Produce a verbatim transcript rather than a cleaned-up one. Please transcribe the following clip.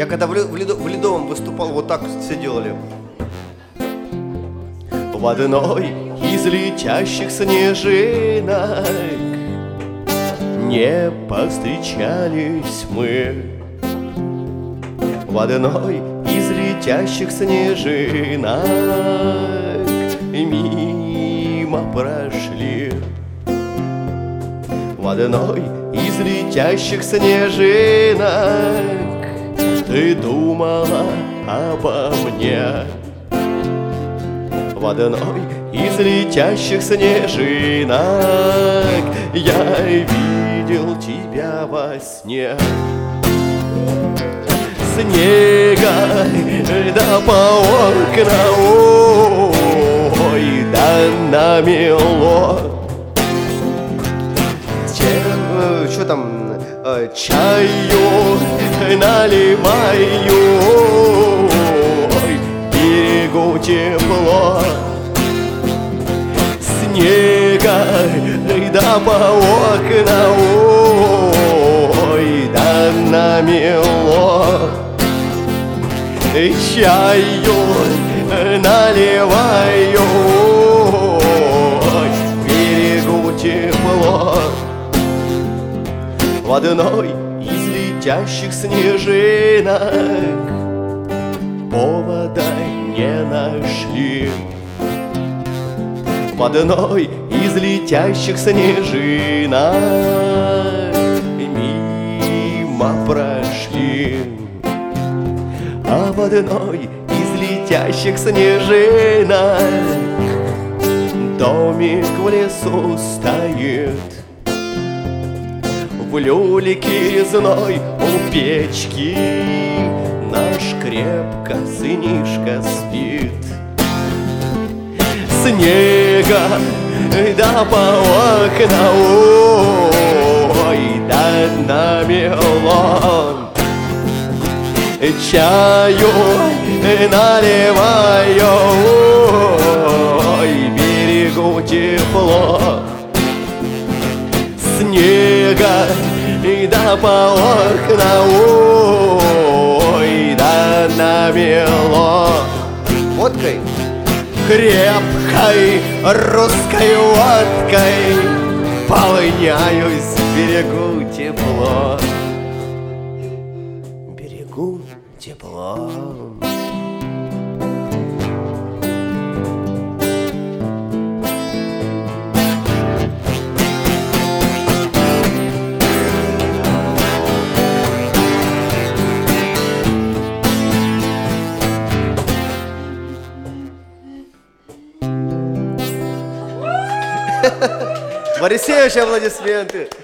Я когда в, в, Ледо, в Ледовом выступал, вот так все делали. В одной из летящих снежинок не повстречались мы. В одной из летящих снежинок мимо прошли. В одной из летящих снежинок ты думала обо мне. В одной из летящих снежинок я видел тебя во сне. Снега да по окнам, ой, да намело. Что там, чаю наливаю, ой, берегу тепло. Снега да по окнам, ой, да намело. Чаю наливаю, ой, берегу тепло. В одной из летящих снежинок повода не нашли. В одной из летящих снежинок мимо прошли. А в одной из летящих снежинок домик в лесу стоит. В люлике резной у печки наш крепко сынишка спит. Снега да по окнам, ой, да намело. Чаю наливаю, ой, берегу тепло. Снега да по окнам, ой, да намело. Водкой, крепкой русской водкой полоняюсь, берегу тепло. Берегу тепло. Борисевич, аплодисменты.